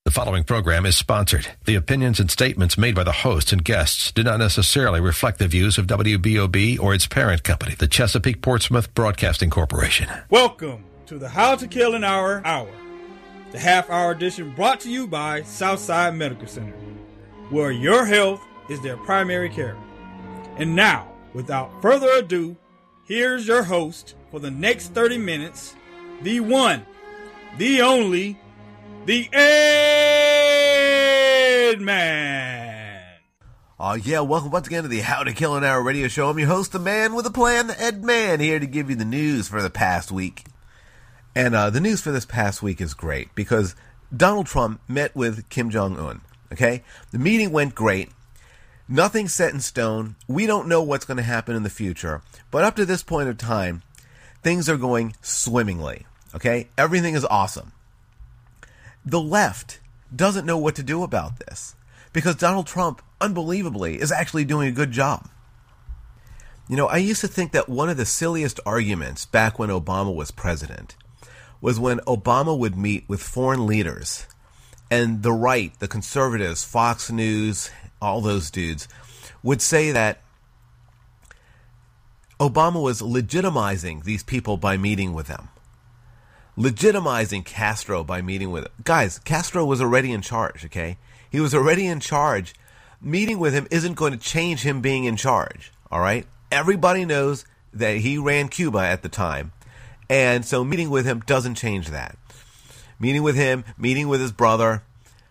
The following program is sponsored. The opinions and statements made by the hosts and guests do not necessarily reflect the views of WBOB or its parent company, the Chesapeake Portsmouth Broadcasting Corporation. Welcome to the How to Kill an Hour, the half-hour edition brought to you by Southside Medical Center, where your health is their primary care. And now, without further ado, here's your host for the next 30 minutes, the one, the only, the Ed Man. Welcome once again to the How to Kill an Hour radio show. I'm your host, the man with a plan, the Ed Man, here to give you the news for the past week. And the news for this past week is great because Donald Trump met with Kim Jong-un, okay? The meeting went great. Nothing's set in stone. We don't know what's going to happen in the future. But up to this point of time, things are going swimmingly, okay? Everything is awesome. The left doesn't know what to do about this because Donald Trump, unbelievably, is actually doing a good job. You know, I used to think that one of the silliest arguments back when Obama was president was when Obama would meet with foreign leaders and the right, the conservatives, Fox News, all those dudes, would say that Obama was legitimizing these people by meeting with them. Legitimizing Castro by meeting with him. Guys, Castro was already in charge, okay? He was already in charge. Meeting with him isn't going to change him being in charge, all right? Everybody knows that he ran Cuba at the time, and so meeting with him doesn't change that. Meeting with him, meeting with his brother,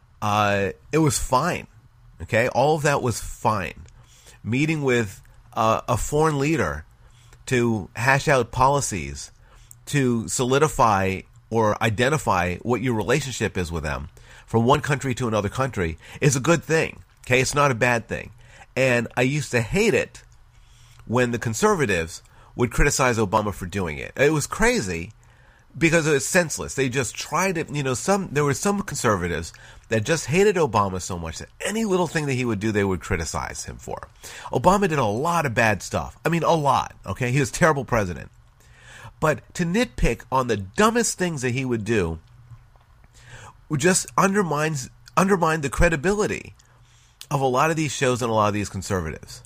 it was fine, okay? All of that was fine. Meeting with a foreign leader to hash out policies, to solidify or identify what your relationship is with them from one country to another country is a good thing. Okay, it's not a bad thing. And I used to hate it when the conservatives would criticize Obama for doing it. It was crazy because it was senseless. They just tried it. You know, there were some conservatives that just hated Obama so much that any little thing that he would do, they would criticize him for. Obama did a lot of bad stuff. I mean, a lot. Okay, he was a terrible president. But to nitpick on the dumbest things that he would do would just undermine the credibility of a lot of these shows and a lot of these conservatives.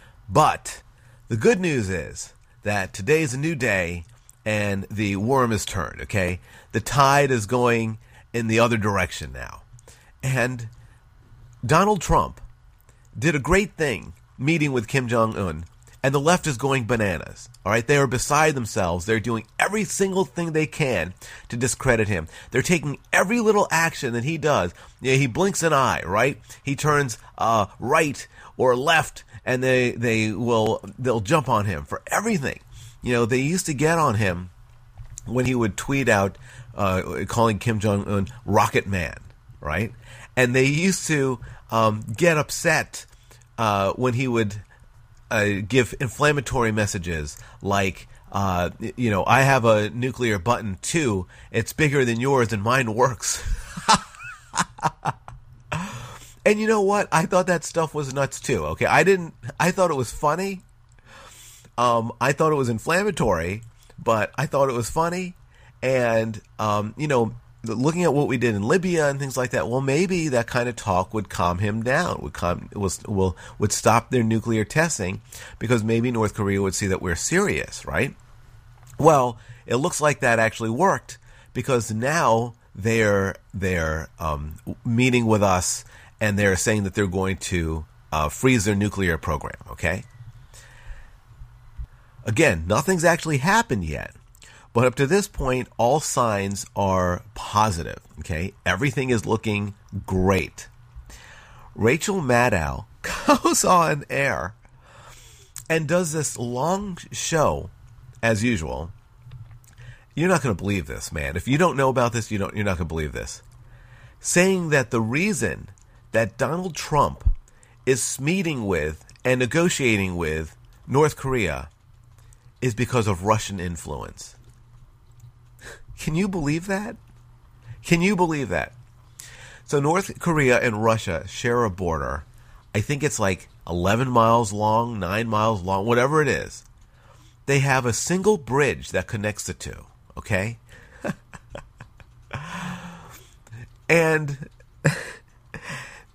But the good news is that today's a new day and the worm is turned, okay? The tide is going in the other direction now. And Donald Trump did a great thing meeting with Kim Jong-un. And the left is going bananas, all right? They are beside themselves. They're doing every single thing they can to discredit him. They're taking every little action that he does. Yeah, he blinks an eye, right? He turns right or left, and they'll jump on him for everything. You know, they used to get on him when he would tweet out calling Kim Jong-un Rocket Man, right? And they used to get upset when he would give inflammatory messages like, I have a nuclear button too. It's bigger than yours and mine works. And you know what? I thought that stuff was nuts too. Okay. I thought it was funny. I thought it was inflammatory, but I thought it was funny. And, looking at what we did in Libya and things like that, well, maybe that kind of talk would calm him down, would stop their nuclear testing, because maybe North Korea would see that we're serious, right? Well, it looks like that actually worked, because now they're meeting with us and they're saying that they're going to freeze their nuclear program, okay? Again, nothing's actually happened yet. But up to this point, all signs are positive, okay? Everything is looking great. Rachel Maddow goes on air and does this long show, as usual. You're not going to believe this, man. If you don't know about this, you're not going to believe this. Saying that the reason that Donald Trump is meeting with and negotiating with North Korea is because of Russian influence. Can you believe that? Can you believe that? So North Korea and Russia share a border. I think it's like 11 miles long, 9 miles long, whatever it is. They have a single bridge that connects the two, okay? And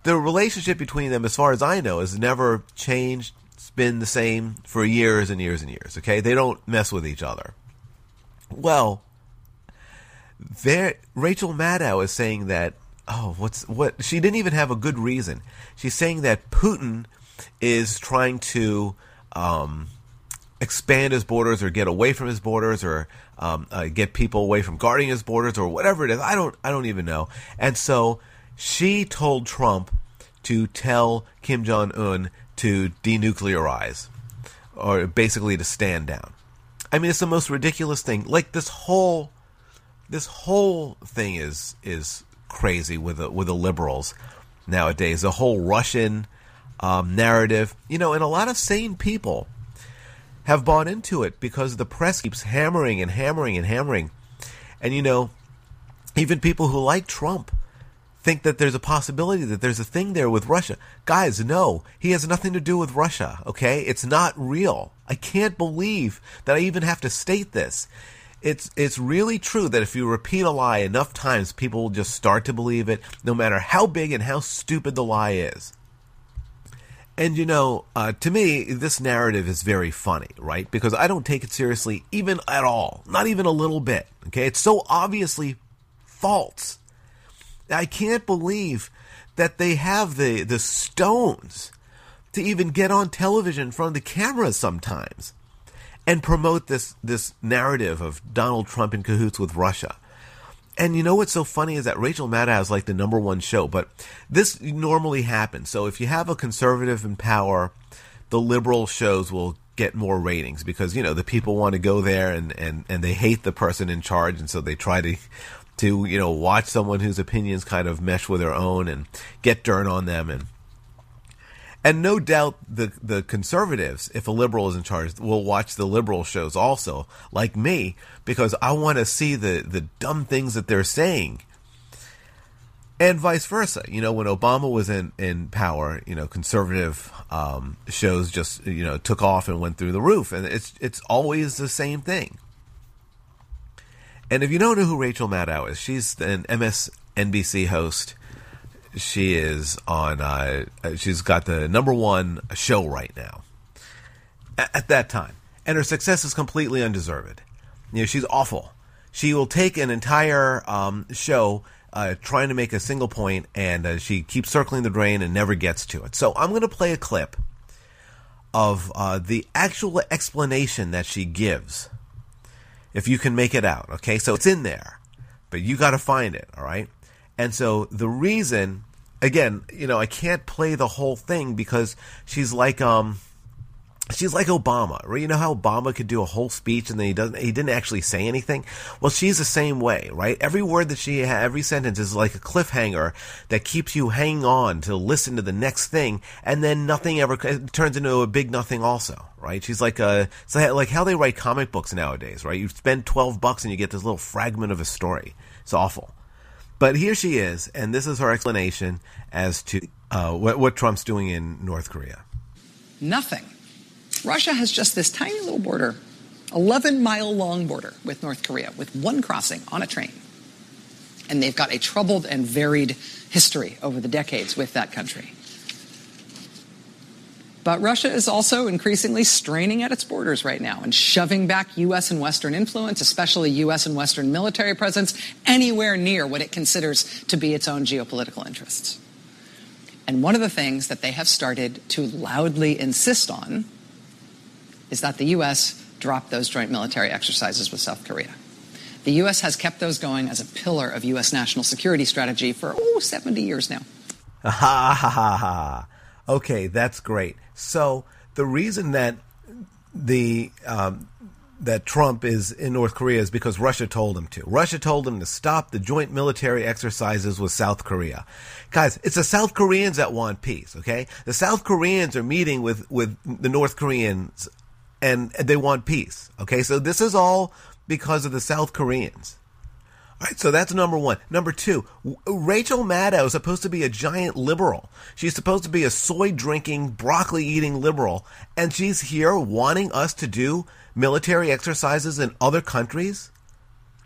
the relationship between them, as far as I know, has never changed. It's been the same for years and years and years, okay? They don't mess with each other. Well, Rachel Maddow is saying that, she didn't even have a good reason. She's saying that Putin is trying to expand his borders or get away from his borders or get people away from guarding his borders or whatever it is. I don't even know. And so she told Trump to tell Kim Jong-un to denuclearize, or basically to stand down. I mean, it's the most ridiculous thing. Like, this whole thing is crazy with the liberals nowadays. The whole Russian narrative, and a lot of sane people have bought into it because the press keeps hammering and hammering and hammering. And, even people who like Trump think that there's a possibility that there's a thing there with Russia. Guys, no, he has nothing to do with Russia, okay? It's not real. I can't believe that I even have to state this. It's really true that if you repeat a lie enough times, people will just start to believe it, no matter how big and how stupid the lie is. And, to me, this narrative is very funny, right? Because I don't take it seriously even at all. Not even a little bit, okay? It's so obviously false. I can't believe that they have the stones to even get on television in front of the cameras sometimes and promote this narrative of Donald Trump in cahoots with Russia. And what's so funny is that Rachel Maddow is like the number one show, but this normally happens. So if you have a conservative in power, the liberal shows will get more ratings because, the people want to go there and they hate the person in charge, and so they try to watch someone whose opinions kind of mesh with their own and get dirt on them. And no doubt the conservatives, if a liberal is in charge, will watch the liberal shows also, like me, because I want to see the dumb things that they're saying. And vice versa. When Obama was in power, conservative shows just, took off and went through the roof. And it's always the same thing. And if you don't know who Rachel Maddow is, she's an MSNBC host. She is on, she's got the number one show right now at that time. And her success is completely undeserved. She's awful. She will take an entire show trying to make a single point, and she keeps circling the drain and never gets to it. So I'm going to play a clip of the actual explanation that she gives, if you can make it out, okay? So it's in there, but you got to find it, all right? And so the reason, again, I can't play the whole thing because she's like Obama, right? You know how Obama could do a whole speech and then he didn't actually say anything? Well, she's the same way, right? Every word that she has, every sentence is like a cliffhanger that keeps you hanging on to listen to the next thing, and then nothing ever turns into a big nothing also, right? She's like it's like how they write comic books nowadays, right? You spend $12 and you get this little fragment of a story. It's awful. But here she is, and this is her explanation as to what Trump's doing in North Korea. Nothing. Russia has just this tiny little border, 11-mile-long border with North Korea, with one crossing on a train. And they've got a troubled and varied history over the decades with that country. But Russia is also increasingly straining at its borders right now and shoving back U.S. and Western influence, especially U.S. and Western military presence, anywhere near what it considers to be its own geopolitical interests. And one of the things that they have started to loudly insist on is that the U.S. drop those joint military exercises with South Korea. The U.S. has kept those going as a pillar of U.S. national security strategy for, 70 years now. Ha ha ha ha. Okay, that's great. So the reason that that Trump is in North Korea is because Russia told him to. Russia told him to stop the joint military exercises with South Korea. Guys, it's the South Koreans that want peace, okay? The South Koreans are meeting with the North Koreans, and they want peace, okay? So this is all because of the South Koreans. All right, so that's number one. Number two, Rachel Maddow is supposed to be a giant liberal. She's supposed to be a soy-drinking, broccoli-eating liberal, and she's here wanting us to do military exercises in other countries?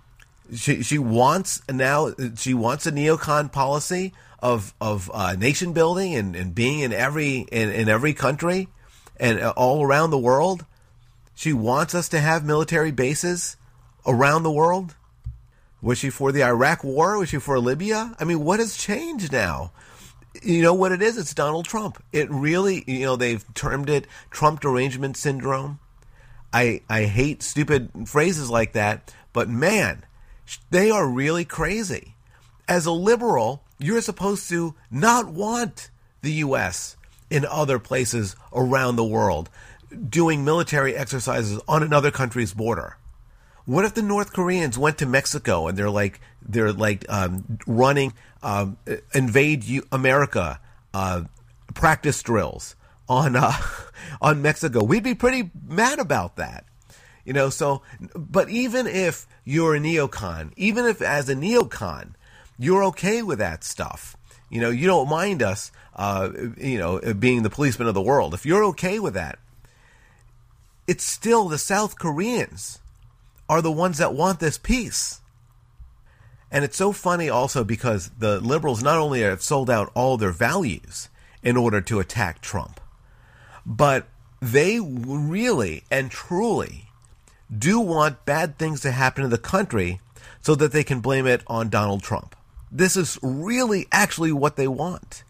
She wants a neocon policy of nation building and being in every country and all around the world. She wants us to have military bases around the world. Was she for the Iraq War? Was she for Libya? I mean, what has changed now? You know what it is? It's Donald Trump. It really, they've termed it Trump derangement syndrome. I hate stupid phrases like that, but man, they are really crazy. As a liberal, you're supposed to not want the U.S. in other places around the world doing military exercises on another country's border. What if the North Koreans went to Mexico and they're running invade America practice drills on Mexico? We'd be pretty mad about that, So, but even if you're a neocon, even if as a neocon you're okay with that stuff, you don't mind us, being the policeman of the world. If you're okay with that, it's still the South Koreans are the ones that want this peace. And it's so funny also because the liberals not only have sold out all their values in order to attack Trump, but they really and truly do want bad things to happen to the country so that they can blame it on Donald Trump. This is really actually what they want.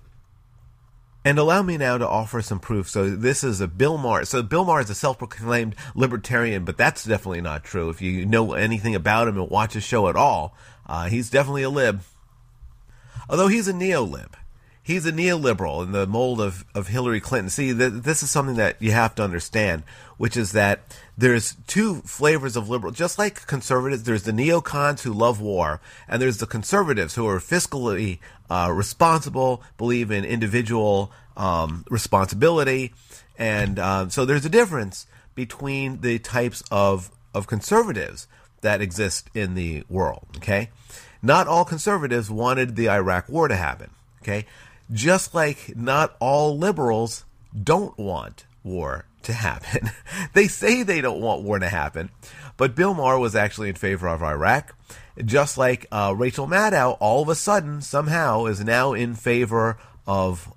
And allow me now to offer some proof. So this is a Bill Maher. So Bill Maher is a self-proclaimed libertarian, but that's definitely not true. If you know anything about him and watch his show at all, he's definitely a lib. Although he's a neo-lib. He's a neoliberal in the mold of Hillary Clinton. See, this is something that you have to understand, which is that there's two flavors of liberal. Just like conservatives, there's the neocons who love war, and there's the conservatives who are fiscally responsible, believe in individual responsibility. And so there's a difference between the types of conservatives that exist in the world, okay? Not all conservatives wanted the Iraq War to happen, okay? Just like not all liberals don't want war to happen. They say they don't want war to happen, but Bill Maher was actually in favor of Iraq. Just like Rachel Maddow, all of a sudden, somehow, is now in favor of,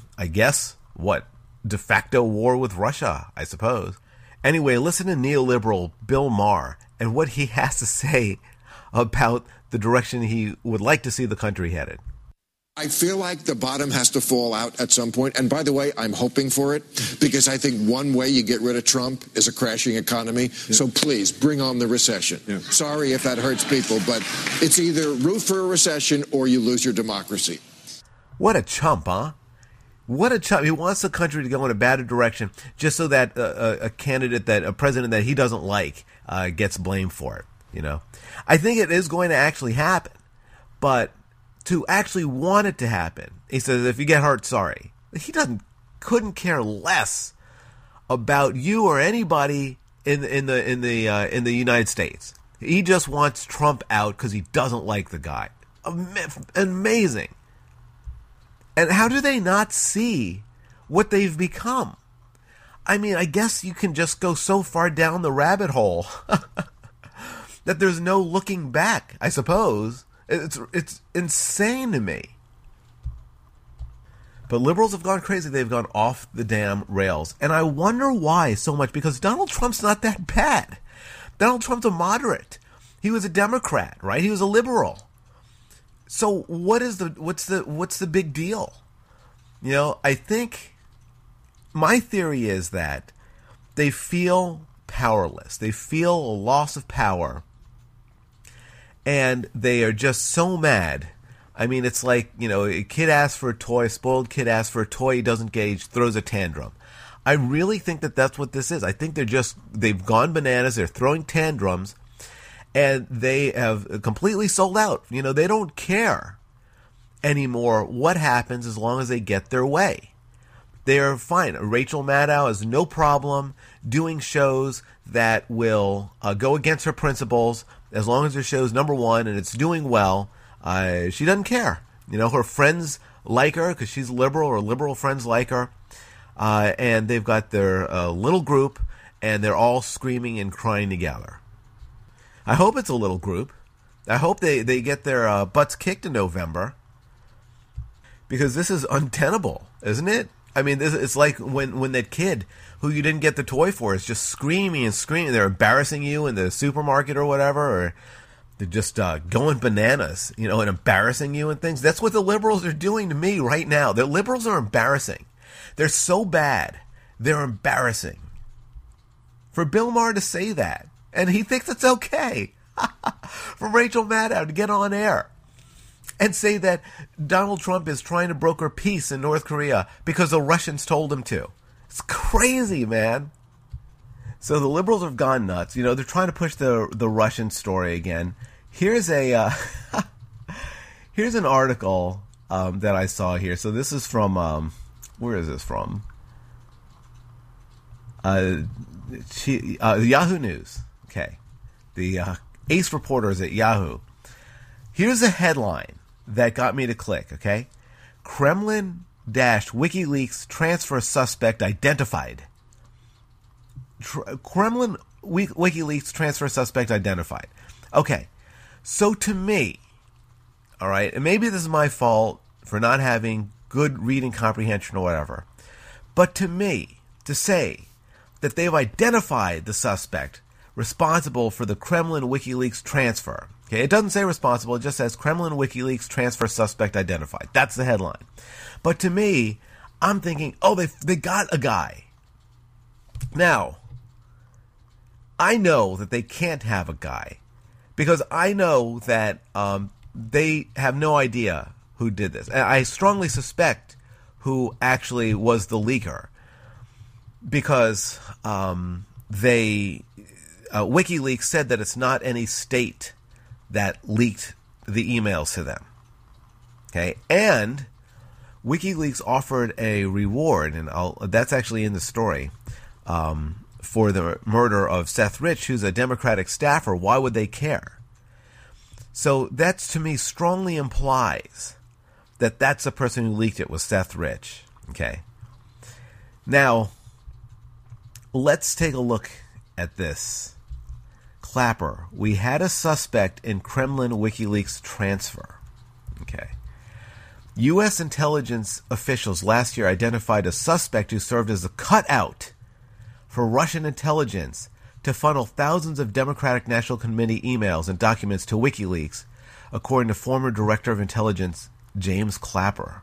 de facto war with Russia, I suppose. Anyway, listen to neoliberal Bill Maher and what he has to say about the direction he would like to see the country headed. I feel like the bottom has to fall out at some point. And by the way, I'm hoping for it because I think one way you get rid of Trump is a crashing economy. Yeah. So please bring on the recession. Yeah. Sorry if that hurts people, but it's either root for a recession or you lose your democracy. What a chump, huh? What a chump. He wants the country to go in a bad direction just so that a president that he doesn't like gets blamed for it, I think it is going to actually happen, but to actually want it to happen, he says, if you get hurt, sorry. He couldn't care less about you or anybody in the United States. He just wants Trump out because he doesn't like the guy. Amazing. And how do they not see what they've become? I mean, I guess you can just go so far down the rabbit hole that there's no looking back, I suppose. It's insane to me. But liberals have gone crazy. They've gone off the damn rails. And I wonder why so much, because Donald Trump's not that bad. Donald Trump's a moderate. He was a Democrat, right? He was a liberal. So what's the big deal? I think my theory is that they feel powerless. They feel a loss of power. And they are just so mad. I mean, it's like, a kid asks for a toy, a spoiled kid asks for a toy, he doesn't gauge, throws a tantrum. I really think that that's what this is. I think they've gone bananas, they're throwing tantrums, and they have completely sold out. They don't care anymore what happens as long as they get their way. They're fine. Rachel Maddow has no problem doing shows that will go against her principles. As long as her show's number one and it's doing well, she doesn't care. Her friends like her because she's liberal, or liberal friends like her. And they've got their little group, and they're all screaming and crying together. I hope it's a little group. I hope they get their butts kicked in November, because this is untenable, isn't it? I mean, it's like when that kid who you didn't get the toy for is just screaming and screaming. They're embarrassing you in the supermarket or whatever, or they're just going bananas, and embarrassing you and things. That's what the liberals are doing to me right now. The liberals are embarrassing. They're so bad. They're embarrassing. For Bill Maher to say that, and he thinks it's okay. For Rachel Maddow to get on air and say that Donald Trump is trying to broker peace in North Korea because the Russians told him to. It's crazy, man. So the liberals have gone nuts. They're trying to push the Russian story again. Here's a here's an article that I saw here. So this is from where is this from? Yahoo News. Okay, the ace reporters at Yahoo. Here's a headline that got me to click. Okay, Kremlin-WikiLeaks transfer suspect identified. Kremlin WikiLeaks transfer suspect identified. Okay, so to me, all right, and maybe this is my fault for not having good reading comprehension or whatever, but to me, to say that they've identified the suspect responsible for the Kremlin WikiLeaks transfer. Okay, it doesn't say responsible, it just says Kremlin WikiLeaks transfer suspect identified. That's the headline. But to me, I'm thinking, oh, they got a guy. Now, I know that they can't have a guy because I know that they have no idea who did this. And I strongly suspect who actually was the leaker because WikiLeaks said that it's not any state that leaked the emails to them. Okay, and WikiLeaks offered a reward, and that's actually in the story, for the murder of Seth Rich, who's a Democratic staffer. Why would they care? So that, to me, strongly implies that that's the person who leaked it was Seth Rich. Okay. Now, let's take a look at this. Clapper, we had a suspect in Kremlin WikiLeaks transfer. Okay. U.S. intelligence officials last year identified a suspect who served as a cutout for Russian intelligence to funnel thousands of Democratic National Committee emails and documents to WikiLeaks, according to former Director of Intelligence James Clapper.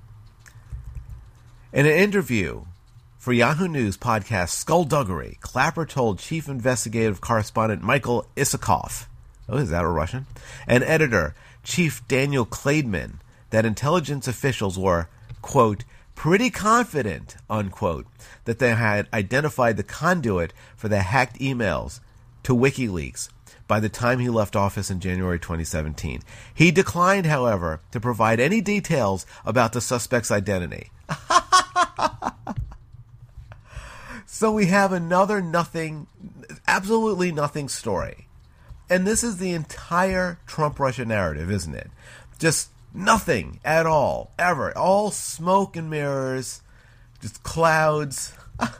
In an interview for Yahoo News podcast Skullduggery, Clapper told Chief Investigative Correspondent Michael Isikoff, oh, is that a Russian? And editor Chief Daniel Klaidman that intelligence officials were, quote, pretty confident, unquote, that they had identified the conduit for the hacked emails to WikiLeaks by the time he left office in January 2017. He declined, however, to provide any details about the suspect's identity. So we have another absolutely nothing story. And this is the entire Trump-Russia narrative, isn't it? Just nothing at all, ever. All smoke and mirrors, just clouds.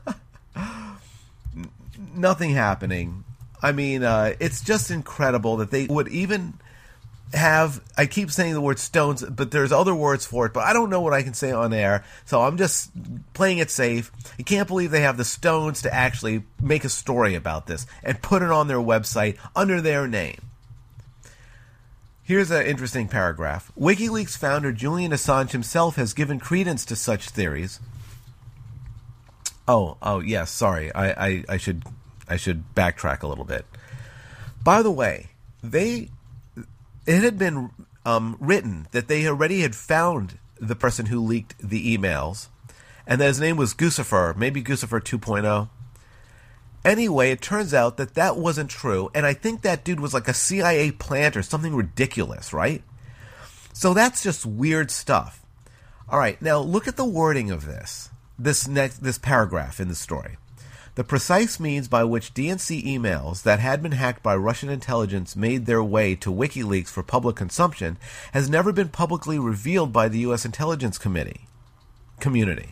Nothing happening. I mean, it's just incredible that they would even have, I keep saying the word stones, but there's other words for it, but I don't know what I can say on air, so I'm just playing it safe. You can't believe they have the stones to actually make a story about this and put it on their website under their name. Here's an interesting paragraph. WikiLeaks founder Julian Assange himself has given credence to such theories. Oh, yes, sorry. I should backtrack a little bit. By the way, it had been written that they already had found the person who leaked the emails, and that his name was Guccifer, maybe Guccifer 2.0. Anyway, it turns out that that wasn't true, and I think that dude was like a CIA plant or something ridiculous, right? So that's just weird stuff. All right, now look at the wording of this paragraph in the story. The precise means by which DNC emails that had been hacked by Russian intelligence made their way to WikiLeaks for public consumption has never been publicly revealed by the U.S. intelligence community.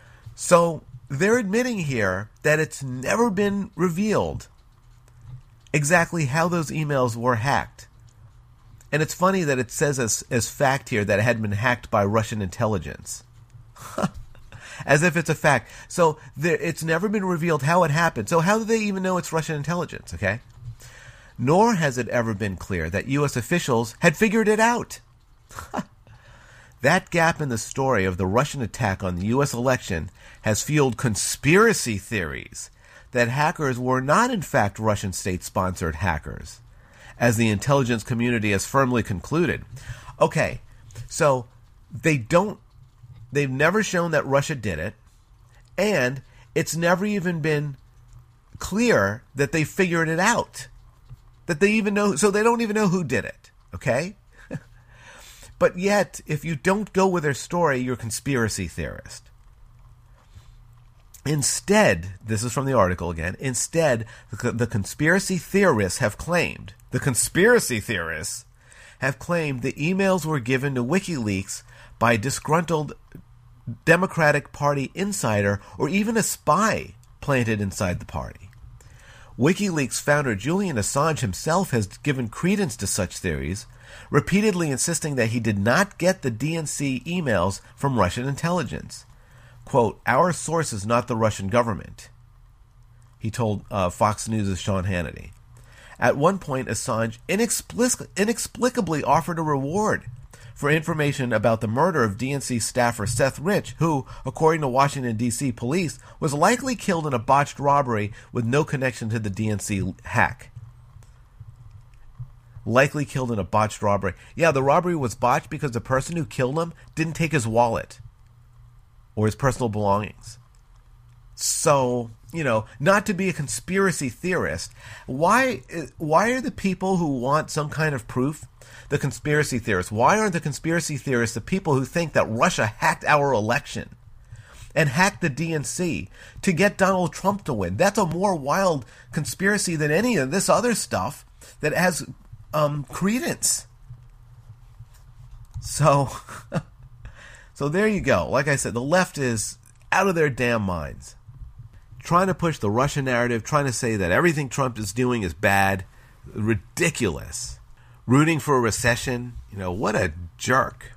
So they're admitting here that it's never been revealed exactly how those emails were hacked. And it's funny that it says as fact here that it had been hacked by Russian intelligence. As if it's a fact. So it's never been revealed how it happened. So how do they even know it's Russian intelligence, okay? Nor has it ever been clear that U.S. officials had figured it out. That gap in the story of the Russian attack on the U.S. election has fueled conspiracy theories that hackers were not in fact Russian state-sponsored hackers, as the intelligence community has firmly concluded. Okay, so they've never shown that Russia did it, and it's never even been clear that they figured it out. That they even know, so they don't even know who did it, okay? But yet, if you don't go with their story, you're a conspiracy theorist. Instead, this is from the article again, instead, the conspiracy theorists have claimed the emails were given to WikiLeaks by a disgruntled Democratic Party insider or even a spy planted inside the party. WikiLeaks founder Julian Assange himself has given credence to such theories, repeatedly insisting that he did not get the DNC emails from Russian intelligence. Quote, "Our source is not the Russian government," he told Fox News' Sean Hannity. At one point, Assange inexplicably offered a reward for information about the murder of DNC staffer Seth Rich, who, according to Washington, D.C. police, was likely killed in a botched robbery with no connection to the DNC hack. Likely killed in a botched robbery. Yeah, the robbery was botched because the person who killed him didn't take his wallet or his personal belongings. So, not to be a conspiracy theorist, why are the people who want some kind of proof the conspiracy theorists? Why aren't the conspiracy theorists the people who think that Russia hacked our election and hacked the DNC to get Donald Trump to win? That's a more wild conspiracy than any of this other stuff that has credence. So there you go. Like I said, the left is out of their damn minds. Trying to push the Russian narrative, trying to say that everything Trump is doing is bad. Ridiculous. Rooting for a recession. What a jerk.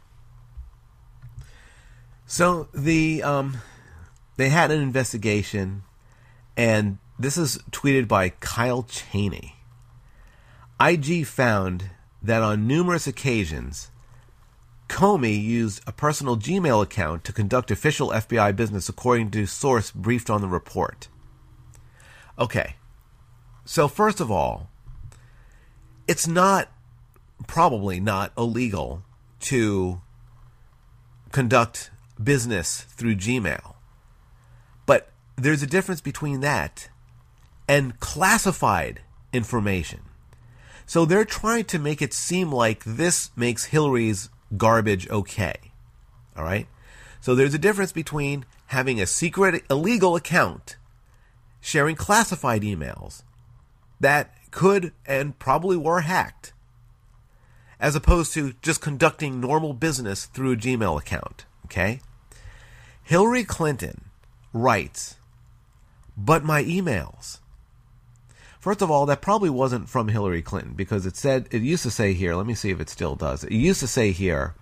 So they had an investigation, and this is tweeted by Kyle Cheney. IG found that on numerous occasions, Comey used a personal Gmail account to conduct official FBI business, according to source briefed on the report. Okay, so first of all, it's probably not illegal to conduct business through Gmail. But there's a difference between that and classified information. So they're trying to make it seem like this makes Hillary's garbage okay. All right? So there's a difference between having a secret illegal account, sharing classified emails that could and probably were hacked, as opposed to just conducting normal business through a Gmail account. Okay? Hillary Clinton writes, "But my emails." First of all, that probably wasn't from Hillary Clinton, because it used to say here, let me see if it still does. It used to say here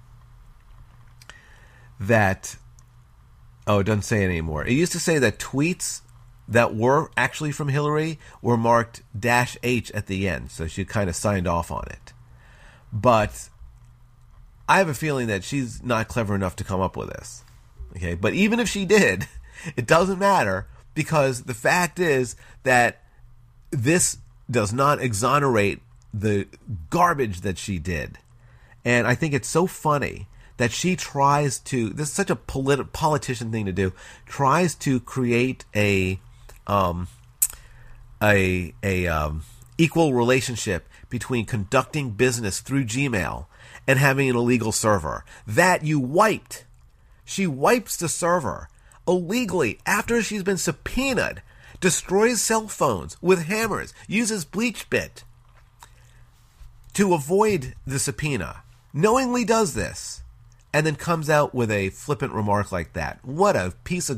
that, it doesn't say it anymore. It used to say that tweets that were actually from Hillary were marked -H at the end, so she kind of signed off on it. But I have a feeling that she's not clever enough to come up with this. Okay, but even if she did, it doesn't matter, because the fact is that this does not exonerate the garbage that she did. And I think it's so funny that she tries to, this is such a politician thing to do, tries to create a equal relationship between conducting business through Gmail and having an illegal server. That you wiped. She wipes the server illegally after she's been subpoenaed, destroys cell phones with hammers, uses BleachBit to avoid the subpoena, knowingly does this, and then comes out with a flippant remark like that. What a piece of